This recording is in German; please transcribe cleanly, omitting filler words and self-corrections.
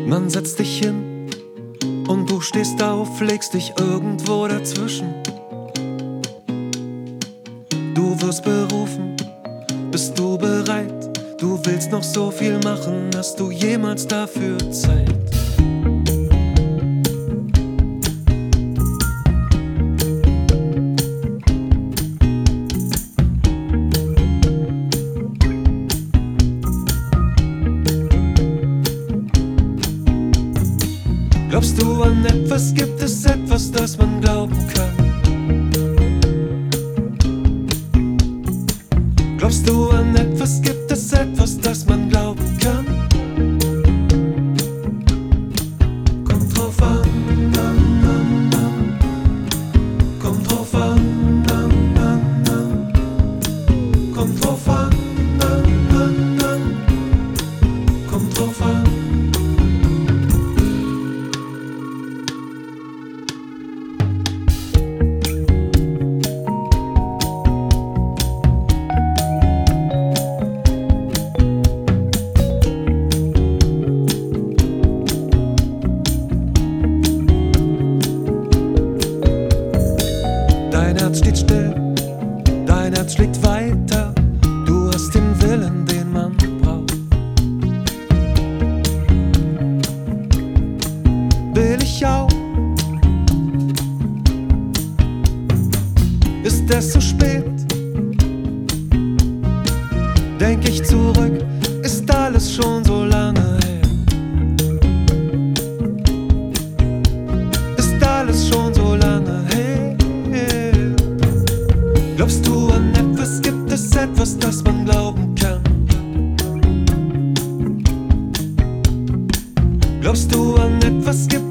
Man setzt dich hin und du stehst auf, legst dich irgendwo dazwischen. Du wirst berufen, bist du bereit? Du willst noch so viel machen, hast du jemals dafür Zeit? Glaubst du an etwas? Gibt es etwas, das man glauben kann? Glaubst du an etwas? Gibt es etwas, das man glauben kann? Kommt drauf an, kommt drauf an, kommt drauf an, kommt drauf an. Dein Herz steht still, dein Herz schlägt weiter. Du hast den Willen, den man braucht. Will ich auch? Ist es zu spät? Denk ich zurück, ist alles schon so lange her? Ist alles schon so lange her? Glaubst du an etwas? Gibt es etwas, das man glauben kann? Glaubst du an etwas? Gibt